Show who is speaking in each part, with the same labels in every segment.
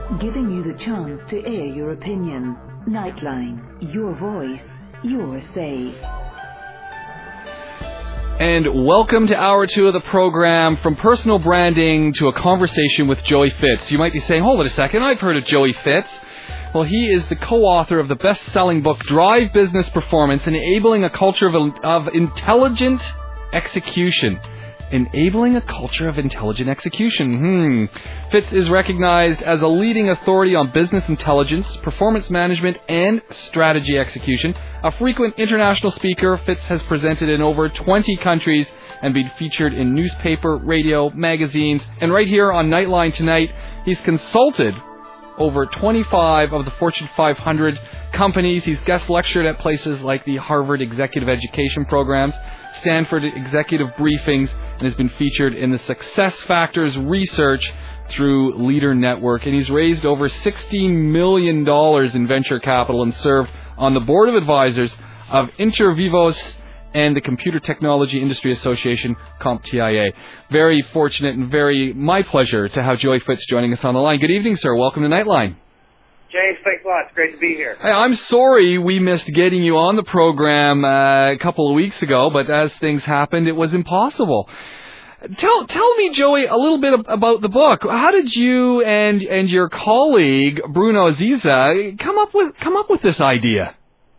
Speaker 1: giving you the chance to air your opinion. Nightline, your voice, your say.
Speaker 2: And welcome to Hour 2 of the program, from personal branding to a conversation with Joey Fitz. You might be saying, hold it a second, I've heard of Joey Fitz. Well, he is the co-author of the best-selling book, Drive Business Performance, Enabling a Culture of Intelligent Execution. Enabling a culture of intelligent execution. Fitz is recognized as a leading authority on business intelligence, performance management, and strategy execution. A frequent international speaker, Fitz has presented in over 20 countries and been featured in newspaper, radio, magazines, and right here on Nightline tonight, he's consulted over 25 of the Fortune 500 companies. He's guest lectured at places like the Harvard Executive Education Programs, Stanford Executive Briefings, and has been featured in the Success Factors research through Leader Network. And he's raised over $16 million in venture capital and served on the board of advisors of Intervivos and the Computer Technology Industry Association, CompTIA. Very fortunate and my pleasure to have Joey Fitz joining us on the line. Good evening, sir. Welcome to Nightline.
Speaker 3: James, thanks a lot. It's great to be here.
Speaker 2: Hey, I'm sorry we missed getting you on the program a couple of weeks ago, but as things happened, it was impossible. Tell me, Joey, a little bit about the book. How did you and your colleague Bruno Aziza come up with this idea?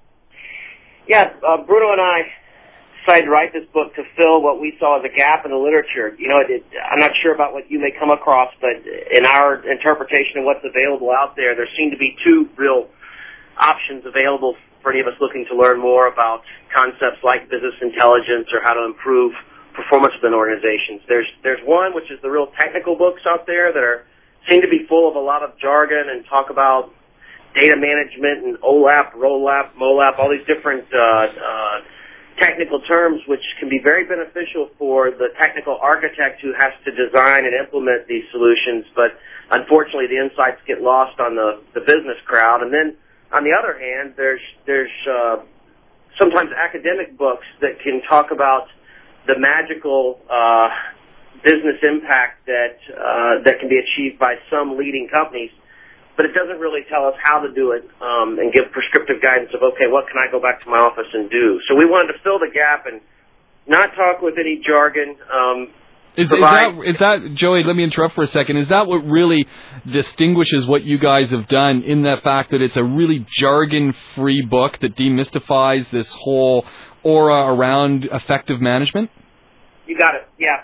Speaker 3: Yeah, Bruno and I decided to write this book to fill what we saw as a gap in the literature. You know, I'm not sure about what you may come across, but in our interpretation of what's available out there, there seem to be two real options available for any of us looking to learn more about concepts like business intelligence or how to improve performance within organizations. There's one, which is the real technical books out there that seem to be full of a lot of jargon and talk about data management and OLAP, ROLAP, MOLAP, all these different technical terms, which can be very beneficial for the technical architect who has to design and implement these solutions, but unfortunately the insights get lost on the business crowd. And then on the other hand, there's sometimes academic books that can talk about the magical business impact that can be achieved by some leading companies, but it doesn't really tell us how to do it and give prescriptive guidance of, okay, what can I go back to my office and do? So we wanted to fill the gap and not talk with any jargon.
Speaker 2: Is that, Joey, let me interrupt for a second. Is that what really distinguishes what you guys have done, in the fact that it's a really jargon-free book that demystifies this whole aura around effective management? You
Speaker 3: got it. Yeah.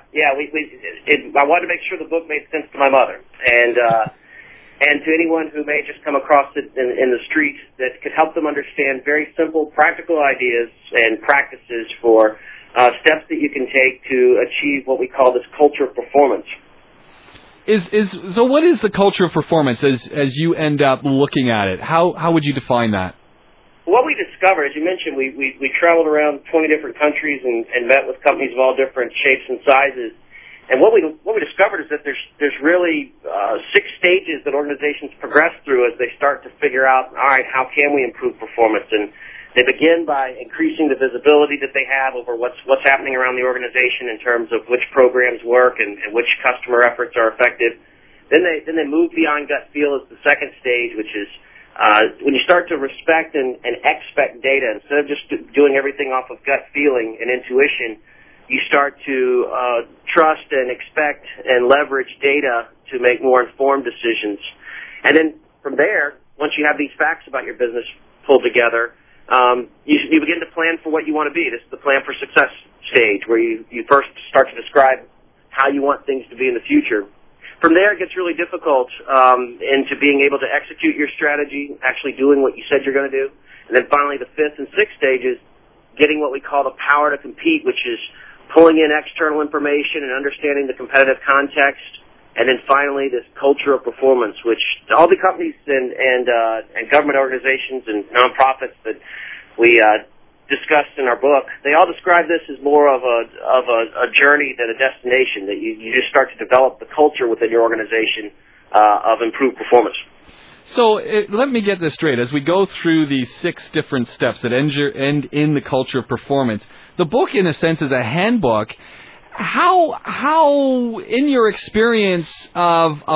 Speaker 3: I wanted to make sure the book made sense to my mother. And to anyone who may just come across it in the street, that could help them understand very simple, practical ideas and practices for steps that you can take to achieve what we call this culture of performance.
Speaker 2: So what is the culture of performance as you end up looking at it? How would you define that?
Speaker 3: What we discovered, as you mentioned, we traveled around 20 different countries and met with companies of all different shapes and sizes. And what we discovered is that there's really 6 stages that organizations progress through as they start to figure out, all right, how can we improve performance? And they begin by increasing the visibility that they have over what's happening around the organization in terms of which programs work and which customer efforts are effective. Then they move beyond gut feel as the second stage, which is when you start to respect and expect data. Instead of just doing everything off of gut feeling and intuition, you start to trust and expect and leverage data to make more informed decisions. And then from there, once you have these facts about your business pulled together, you begin to plan for what you want to be. This is the plan for success stage, where you first start to describe how you want things to be in the future. From there, it gets really difficult into being able to execute your strategy, actually doing what you said you're going to do. And then finally, the 5th and 6th stages, getting what we call the power to compete, which is pulling in external information and understanding the competitive context. And then finally, this culture of performance, which all the companies and government organizations and nonprofits that we discussed in our book, they all describe this as more of a journey than a destination, that you just start to develop the culture within your organization of improved performance.
Speaker 2: So let me get this straight. As we go through these 6 different steps that end in the culture of performance, the book, in a sense, is a handbook. How, in your experience of